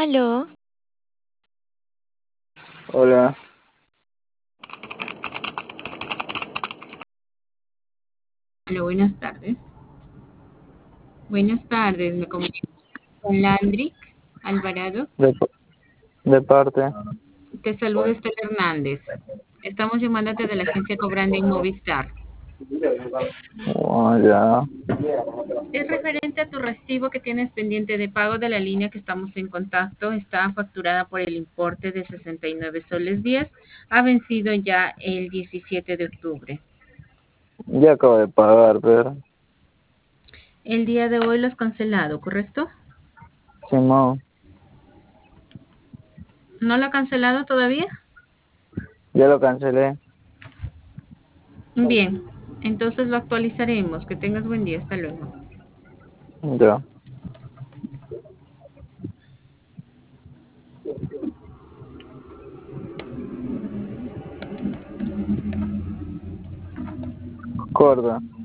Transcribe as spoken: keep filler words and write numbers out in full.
Aló, Hola, Hola, buenas tardes. Buenas tardes, me comunico con Landrick Alvarado. de, de parte. Te saluda Estela Hernández. Estamos llamándote de la agencia Cobranding Movistar. Oh, ya. Es referente a tu recibo que tienes pendiente de pago de la línea que estamos en contacto. Está facturada por el importe de sesenta y nueve soles diez. Ha vencido ya el diecisiete de octubre. Ya acabo de pagar, pero El día de hoy lo has cancelado, ¿correcto? Simón, ¿No lo ha cancelado todavía? ya lo cancelé. Bien, entonces lo actualizaremos. Que tengas buen día. Hasta luego. Ya. Corta.